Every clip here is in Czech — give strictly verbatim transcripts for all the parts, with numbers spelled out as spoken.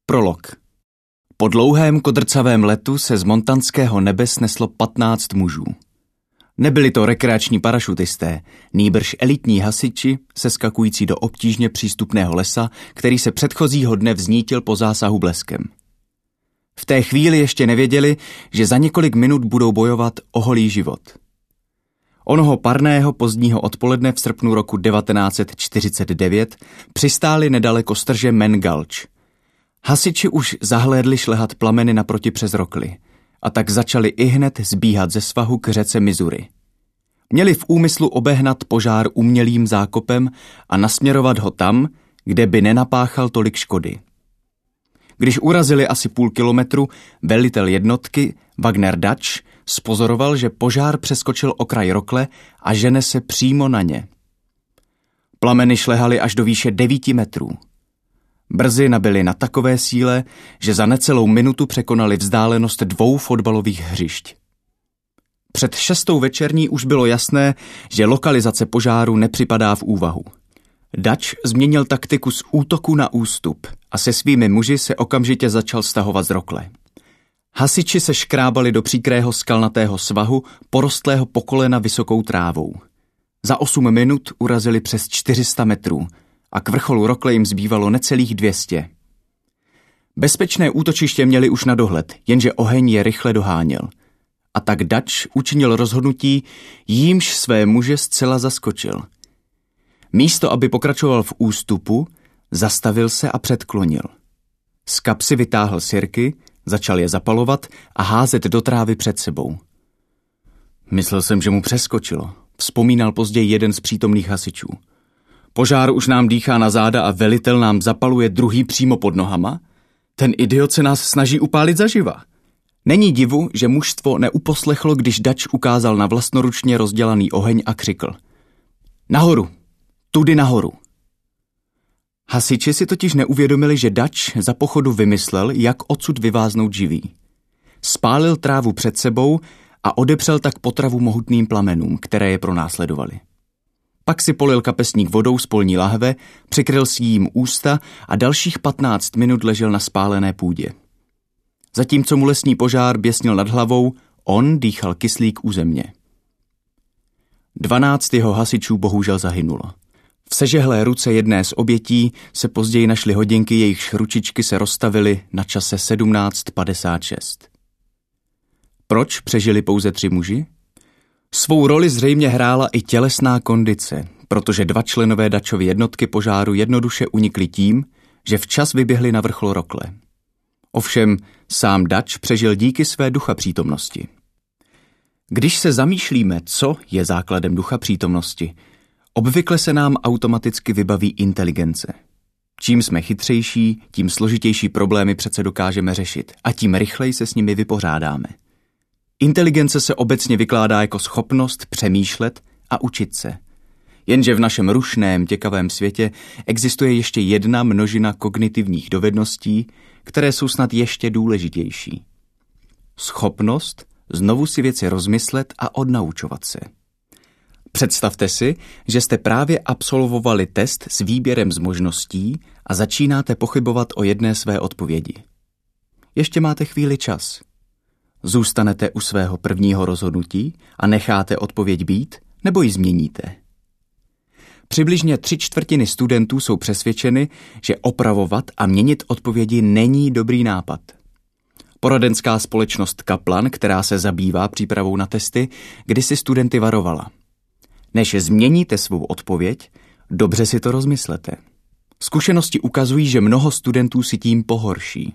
Prolog. Po dlouhém kodrcavém letu se z montanského nebe sneslo patnáct mužů. Nebyli to rekreační parašutisté, nýbrž elitní hasiči, seskakující do obtížně přístupného lesa, který se předchozího dne vznítil po zásahu bleskem. V té chvíli ještě nevěděli, že za několik minut budou bojovat o holý život. Onoho parného pozdního odpoledne v srpnu roku devatenáct set čtyřicet devět přistáli nedaleko strže Man Gulch. Hasiči už zahlédli šlehat plameny naproti přes Rockley a tak začali ihned zbíhat ze svahu k řece Missouri. Měli v úmyslu obehnat požár umělým zákopem a nasměrovat ho tam, kde by nenapáchal tolik škody. Když urazili asi půl kilometru, velitel jednotky Wagner Dutch spozoroval, že požár přeskočil okraj Rockley a žene se přímo na ně. Plameny šlehaly až do výše devíti metrů. Brzy nabyly na takové síle, že za necelou minutu překonali vzdálenost dvou fotbalových hřišť. Před šestou večerní už bylo jasné, že lokalizace požáru nepřipadá v úvahu. Dutch změnil taktiku z útoku na ústup a se svými muži se okamžitě začal stahovat z Rockley. Hasiči se škrábali do příkrého skalnatého svahu, porostlého po kolena vysokou trávou. Za osm minut urazili přes čtyři sta metrů a k vrcholu Rockley jim zbývalo necelých dvě stě. Bezpečné útočiště měli už na dohled, jenže oheň je rychle doháněl. A tak Dutch učinil rozhodnutí, jímž své muže zcela zaskočil. Místo, aby pokračoval v ústupu, zastavil se a předklonil. Z kapsy vytáhl sirky, začal je zapalovat a házet do trávy před sebou. Myslel jsem, že mu přeskočilo, vzpomínal později jeden z přítomných hasičů. Požár už nám dýchá na záda a velitel nám zapaluje druhý přímo pod nohama? Ten idiot se nás snaží upálit zaživa. Není divu, že mužstvo neuposlechlo, když Dutch ukázal na vlastnoručně rozdělaný oheň a křikl. Nahoru, tudy nahoru. Hasiči si totiž neuvědomili, že Dutch za pochodu vymyslel, jak odsud vyváznout živý. Spálil trávu před sebou a odepřel tak potravu mohutným plamenům, které je pronásledovaly. Pak si polil kapesník vodou z polní lahve, přikryl si jím ústa a dalších patnáct minut ležel na spálené půdě. Zatímco mu lesní požár běsnil nad hlavou, on dýchal kyslík u země. Dvanáct jeho hasičů bohužel zahynulo. V sežehlé ruce jedné z obětí se později našly hodinky, jejichž ručičky se rozstavily na čase sedmnáct padesát šest. Proč přežili pouze tři muži? Svou roli zřejmě hrála i tělesná kondice, protože dva členové Dutchovy jednotky požáru jednoduše unikli tím, že včas vyběhli na vrchol Rockley. Ovšem sám Dutch přežil díky své duchapřítomnosti. Když se zamýšlíme, co je základem duchapřítomnosti, obvykle se nám automaticky vybaví inteligence. Čím jsme chytřejší, tím složitější problémy přece dokážeme řešit a tím rychleji se s nimi vypořádáme. Inteligence se obecně vykládá jako schopnost přemýšlet a učit se. Jenže v našem rušném, těkavém světě existuje ještě jedna množina kognitivních dovedností, které jsou snad ještě důležitější. Schopnost znovu si věci rozmyslet a odnaučovat se. Představte si, že jste právě absolvovali test s výběrem z možností a začínáte pochybovat o jedné své odpovědi. Ještě máte chvíli čas. Zůstanete u svého prvního rozhodnutí a necháte odpověď být, nebo ji změníte? Přibližně tři čtvrtiny studentů jsou přesvědčeny, že opravovat a měnit odpovědi není dobrý nápad. Poradenská společnost Kaplan, která se zabývá přípravou na testy, kdysi studenty varovala. Než změníte svou odpověď, dobře si to rozmyslete. Zkušenosti ukazují, že mnoho studentů si tím pohorší.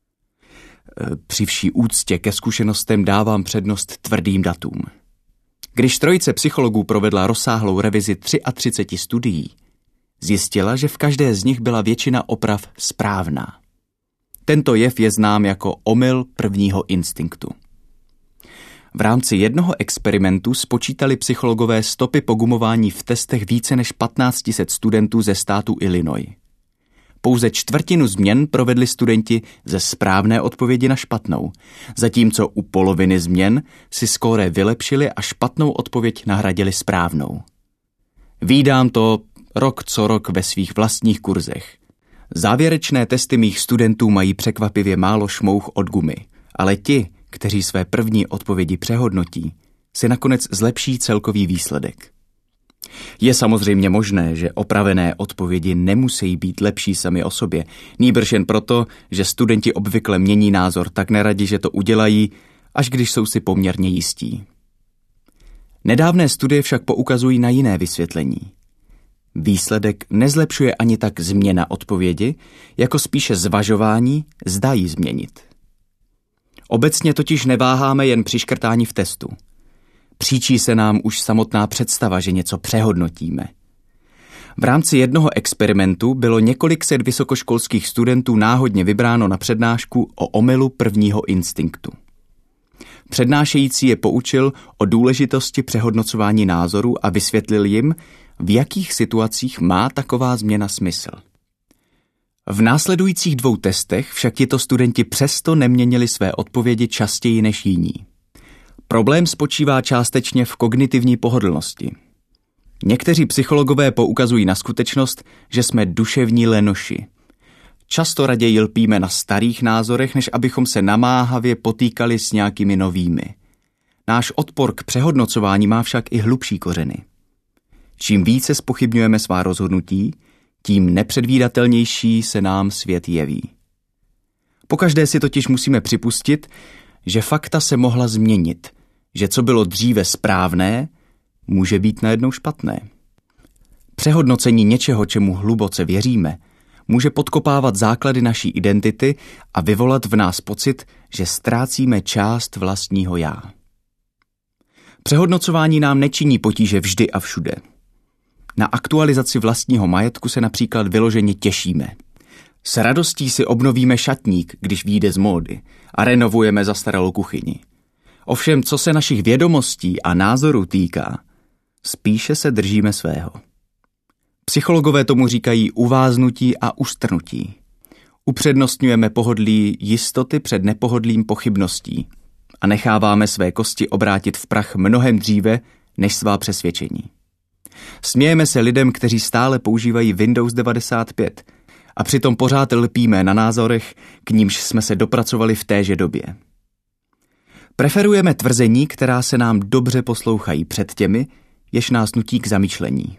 Při vší úctě ke zkušenostem dávám přednost tvrdým datům. Když trojice psychologů provedla rozsáhlou revizi třicet tři studií, zjistila, že v každé z nich byla většina oprav správná. Tento jev je znám jako omyl prvního instinktu. V rámci jednoho experimentu spočítali psychologové stopy po gumování v testech více než patnáct set studentů ze státu Illinois. Pouze čtvrtinu změn provedli studenti ze správné odpovědi na špatnou, zatímco u poloviny změn si skóre vylepšili a špatnou odpověď nahradili správnou. Vídám to rok co rok ve svých vlastních kurzech. Závěrečné testy mých studentů mají překvapivě málo šmouch od gumy, ale ti, kteří své první odpovědi přehodnotí, si nakonec zlepší celkový výsledek. Je samozřejmě možné, že opravené odpovědi nemusí být lepší sami o sobě, nýbrž jen proto, že studenti obvykle mění názor tak neradi, že to udělají, až když jsou si poměrně jistí. Nedávné studie však poukazují na jiné vysvětlení. Výsledek nezlepšuje ani tak změna odpovědi, jako spíše zvažování, zda ji změnit. Obecně totiž neváháme jen při škrtání v testu. Příčí se nám už samotná představa, že něco přehodnotíme. V rámci jednoho experimentu bylo několik set vysokoškolských studentů náhodně vybráno na přednášku o omylu prvního instinktu. Přednášející je poučil o důležitosti přehodnocování názorů a vysvětlil jim, v jakých situacích má taková změna smysl. V následujících dvou testech však tito studenti přesto neměnili své odpovědi častěji než jiní. Problém spočívá částečně v kognitivní pohodlnosti. Někteří psychologové poukazují na skutečnost, že jsme duševní lenoši. Často raději lpíme na starých názorech, než abychom se namáhavě potýkali s nějakými novými. Náš odpor k přehodnocování má však i hlubší kořeny. Čím více zpochybňujeme svá rozhodnutí, tím nepředvídatelnější se nám svět jeví. Pokaždé si totiž musíme připustit, že fakta se mohla změnit, že co bylo dříve správné, může být najednou špatné. Přehodnocení něčeho, čemu hluboce věříme, může podkopávat základy naší identity a vyvolat v nás pocit, že ztrácíme část vlastního já. Přehodnocování nám nečiní potíže vždy a všude. Na aktualizaci vlastního majetku se například vyloženě těšíme. S radostí si obnovíme šatník, když vyjde z módy, a renovujeme zastaralou kuchyni. Ovšem, co se našich vědomostí a názorů týká, spíše se držíme svého. Psychologové tomu říkají uváznutí a ustrnutí. Upřednostňujeme pohodlí jistoty před nepohodlím pochybností a necháváme své kosti obrátit v prach mnohem dříve než svá přesvědčení. Smějeme se lidem, kteří stále používají Windows devadesát pět a přitom pořád lpíme na názorech, k nímž jsme se dopracovali v téže době. Preferujeme tvrzení, která se nám dobře poslouchají před těmi, jež nás nutí k zamýšlení.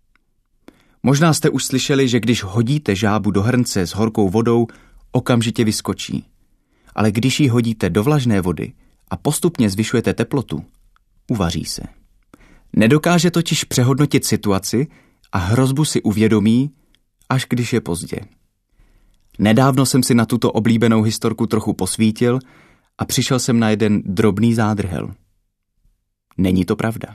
Možná jste už slyšeli, že když hodíte žábu do hrnce s horkou vodou, okamžitě vyskočí. Ale když ji hodíte do vlažné vody a postupně zvyšujete teplotu, uvaří se. Nedokáže totiž přehodnotit situaci a hrozbu si uvědomí, až když je pozdě. Nedávno jsem si na tuto oblíbenou historku trochu posvítil a přišel jsem na jeden drobný zádrhel. Není to pravda.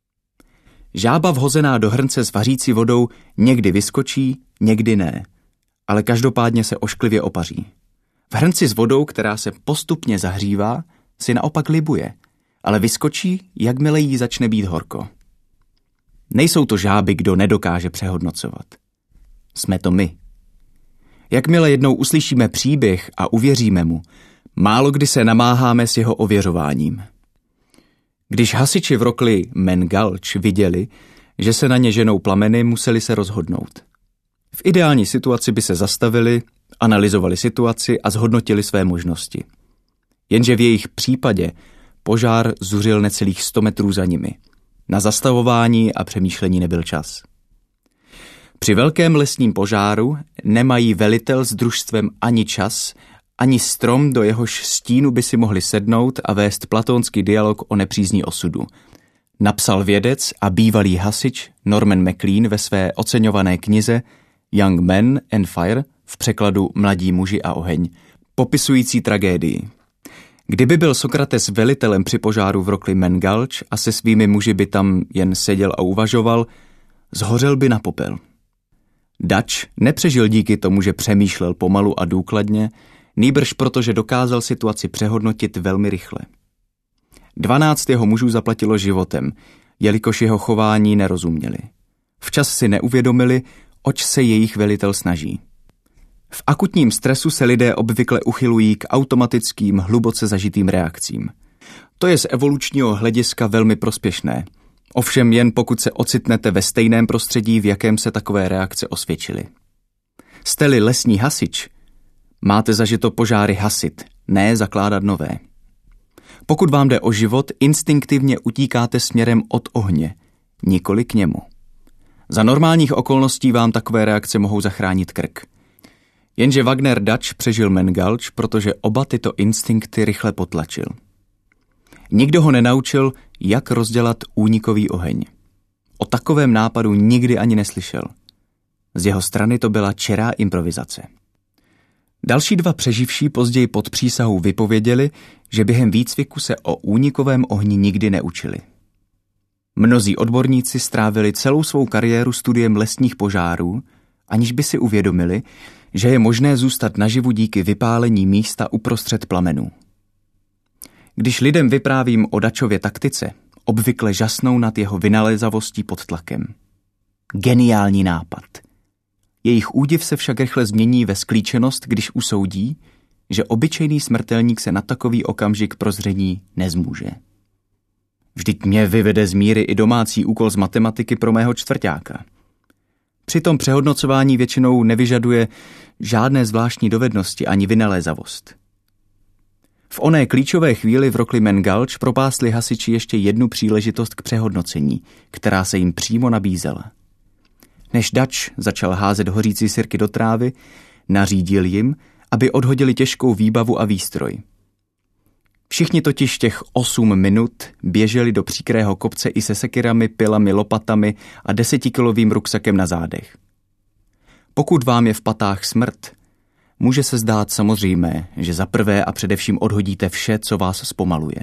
Žába vhozená do hrnce s vařící vodou někdy vyskočí, někdy ne, ale každopádně se ošklivě opaří. V hrnci s vodou, která se postupně zahřívá, si naopak libuje, ale vyskočí, jakmile jí začne být horko. Nejsou to žáby, kdo nedokáže přehodnocovat. Jsme to my. Jakmile jednou uslyšíme příběh a uvěříme mu, málo kdy se namáháme s jeho ověřováním. Když hasiči v rokli Man Gulch viděli, že se na ně ženou plameny, museli se rozhodnout. V ideální situaci by se zastavili, analyzovali situaci a zhodnotili své možnosti. Jenže v jejich případě požár zuřil necelých sto metrů za nimi. Na zastavování a přemýšlení nebyl čas. Při velkém lesním požáru nemají velitel s družstvem ani čas, ani strom, do jehož stínu by si mohli sednout a vést platónský dialog o nepřízní osudu. Napsal vědec a bývalý hasič Norman MacLean ve své oceňované knize Young Men and Fire, v překladu Mladí muži a oheň, popisující tragédii. Kdyby byl Sokrates velitelem při požáru v rokli Man Gulch a se svými muži by tam jen seděl a uvažoval, zhořel by na popel. Dutch nepřežil díky tomu, že přemýšlel pomalu a důkladně, nýbrž protože dokázal situaci přehodnotit velmi rychle. Dvanáct jeho mužů zaplatilo životem, jelikož jeho chování nerozuměli. Včas si neuvědomili, oč se jejich velitel snaží. V akutním stresu se lidé obvykle uchylují k automatickým, hluboce zažitým reakcím. To je z evolučního hlediska velmi prospěšné. Ovšem jen pokud se ocitnete ve stejném prostředí, v jakém se takové reakce osvědčily. Jste-li lesní hasič, máte zažito požáry hasit, ne zakládat nové. Pokud vám jde o život, instinktivně utíkáte směrem od ohně, nikoli k němu. Za normálních okolností vám takové reakce mohou zachránit krk. Jenže Wagner Dutch přežil Mengulch, protože oba tyto instinkty rychle potlačil. Nikdo ho nenaučil, jak rozdělat únikový oheň. O takovém nápadu nikdy ani neslyšel. Z jeho strany to byla čirá improvizace. Další dva přeživší později pod přísahou vypověděli, že během výcviku se o únikovém ohni nikdy neučili. Mnozí odborníci strávili celou svou kariéru studiem lesních požárů, aniž by si uvědomili, že je možné zůstat naživu díky vypálení místa uprostřed plamenů. Když lidem vyprávím o Dutchově taktice, obvykle žasnou nad jeho vynalézavostí pod tlakem. Geniální nápad. Jejich údiv se však rychle změní ve sklíčenost, když usoudí, že obyčejný smrtelník se na takový okamžik prozření nezmůže. Vždyť mě vyvede z míry i domácí úkol z matematiky pro mého čtvrťáka. Přitom přehodnocování většinou nevyžaduje žádné zvláštní dovednosti ani vynalézavost. V oné klíčové chvíli v rokli Mengulch propásli hasiči ještě jednu příležitost k přehodnocení, která se jim přímo nabízela. Než Dutch začal házet hořící sirky do trávy, nařídil jim, aby odhodili těžkou výbavu a výstroj. Všichni totiž těch osm minut běželi do příkrého kopce i se sekyrami, pilami, lopatami a desetikilovým ruksakem na zádech. Pokud vám je v patách smrt, může se zdát samozřejmé, že za prvé a především odhodíte vše, co vás zpomaluje.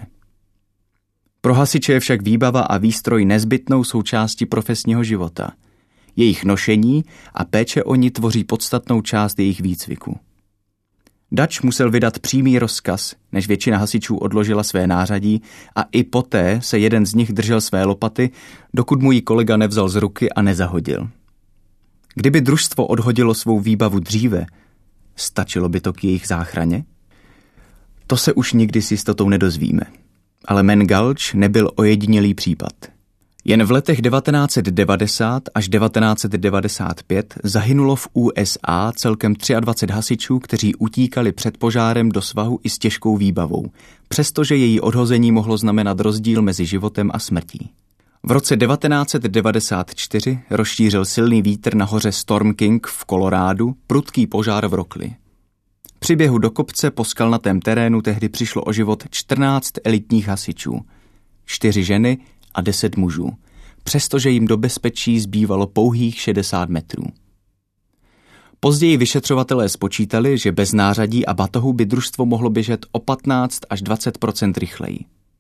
Pro hasiče je však výbava a výstroj nezbytnou součástí profesního života. Jejich nošení a péče o ni tvoří podstatnou část jejich výcviku. Dutch musel vydat přímý rozkaz, než většina hasičů odložila své nářadí a i poté se jeden z nich držel své lopaty, dokud mu ji kolega nevzal z ruky a nezahodil. Kdyby družstvo odhodilo svou výbavu dříve, stačilo by to k jejich záchraně? To se už nikdy s jistotou nedozvíme. Ale Mengulch nebyl ojedinělý případ. Jen v letech devatenáct set devadesát až devatenáct set devadesát pět zahynulo v U S A celkem dvacet tři hasičů, kteří utíkali před požárem do svahu i s těžkou výbavou, přestože její odhození mohlo znamenat rozdíl mezi životem a smrtí. V roce devatenáct set devadesát čtyři rozšířil silný vítr na hoře Storm King v Kolorádu prudký požár v Rockley. Při běhu do kopce po skalnatém terénu tehdy přišlo o život čtrnáct elitních hasičů, čtyři ženy a deset mužů, přestože jim do bezpečí zbývalo pouhých šedesát metrů. Později vyšetřovatelé spočítali, že bez nářadí a batohu by družstvo mohlo běžet o patnáct až dvacet procent rychleji.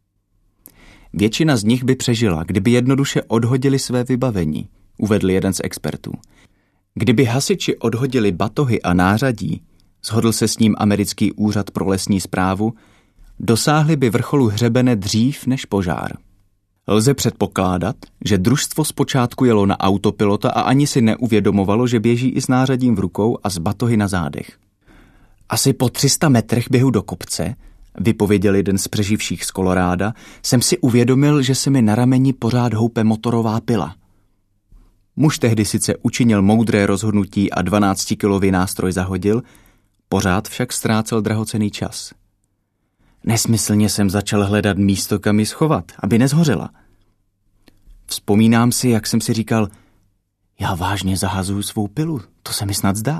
Většina z nich by přežila, kdyby jednoduše odhodili své vybavení, uvedl jeden z expertů. Kdyby hasiči odhodili batohy a nářadí, shodl se s ním americký úřad pro lesní správu, dosáhli by vrcholu hřebene dřív než požár. Lze předpokládat, že družstvo zpočátku jelo na autopilota a ani si neuvědomovalo, že běží i s nářadím v rukou a s batohy na zádech. Asi po tři sta metrech běhu do kopce, vypověděl jeden z přeživších z Koloráda, jsem si uvědomil, že se mi na rameni pořád houpe motorová pila. Muž tehdy sice učinil moudré rozhodnutí a dvanáctikilový nástroj zahodil, pořád však ztrácel drahocenný čas. Nesmyslně jsem začal hledat místo, kam ji schovat, aby nezhořela. Vzpomínám si, jak jsem si říkal, já vážně zahazuju svou pilu, to se mi snad zdá.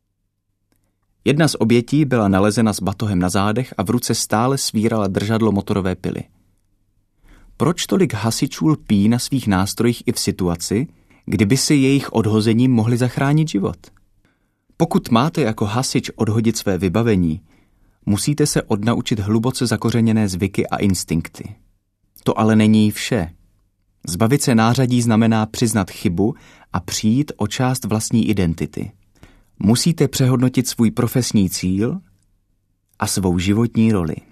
Jedna z obětí byla nalezena s batohem na zádech a v ruce stále svírala držadlo motorové pily. Proč tolik hasičů lpí na svých nástrojích i v situaci, kdyby si jejich odhozením mohli zachránit život? Pokud máte jako hasič odhodit své vybavení, musíte se odnaučit hluboce zakořeněné zvyky a instinkty. To ale není vše. Zbavit se nářadí znamená přiznat chybu a přijít o část vlastní identity. Musíte přehodnotit svůj profesní cíl a svou životní roli.